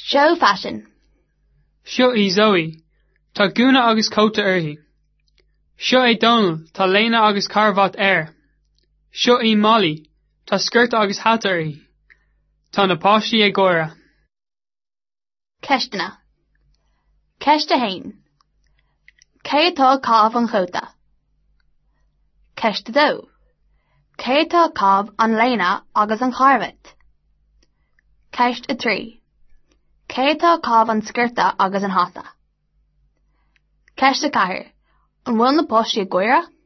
Show fashion. Seo é Zoe, tá gúna agus cóta uirthi. Seo é Donald, tá léna agus carvat Seo é Molly, tá skirt agus hat uirthi. Tá na páistí é góra. Ceistena. Ceiste hain. Cé atá cábh an chóta. Ceiste dó. Cé atá cábh an léna agus an carvat. Ceist a trí. Cé atá cábh an skirta agus an hata. Ceiste cathair. An bhfuil na páistí a góra?